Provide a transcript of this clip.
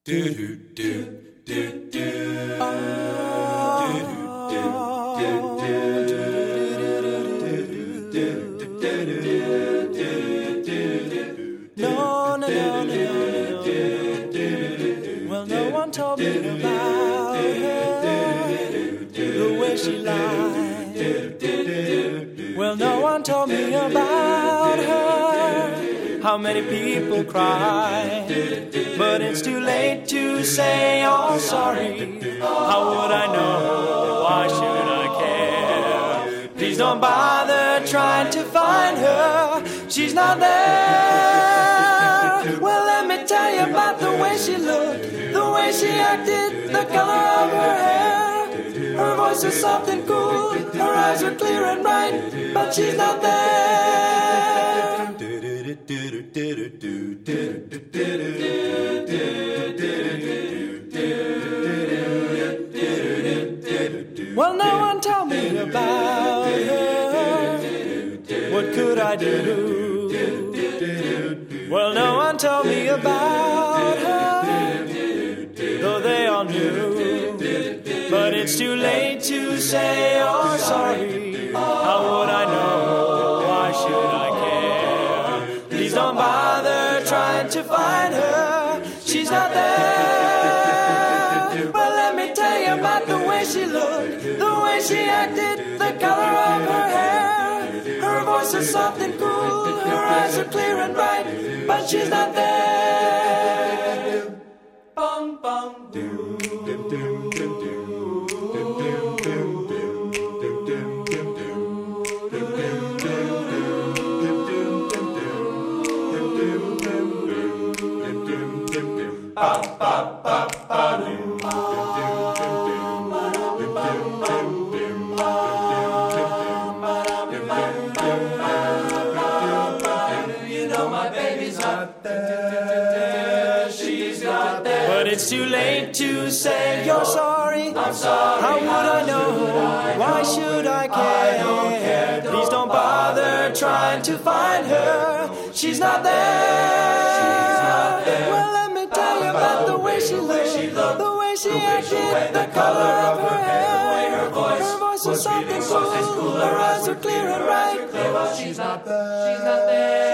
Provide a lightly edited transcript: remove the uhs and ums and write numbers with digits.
No, no, no, no, no. Well, no one told me about her, the way she lied. Well, no one told me about her, how many people cry. But it's too late to say, oh, sorry. How would I know? Why should I care? Please don't bother trying to find her. She's not there. Well, let me tell you about the way she looked, the way she acted, the color of her hair. Her voice is soft and cool, her eyes are clear and bright, but she's not there. Well, no one told me about her. What could I do? Well, no one told me about her, though they all knew. But it's too late to say, oh, sorry. How would I know? Why should I care? Please don't bother trying to find her. She's not there. Well, let me tell you about the way she looked, the way she acted, the color of her hair. Her voice is soft and cool, her eyes are clear and bright, but she's not there. Bum, bum, doo, doo, doo, doo, doo. It's too late to say you're sorry. I'm sorry. How would I know? Why should I care? I don't care. Please don't bother trying to find her. She's not there. Well, let me tell you about the way she looked, the way she acted, the color of her hair. Her voice was soft and cool. Her eyes are clear and bright. She's not there. She's not there.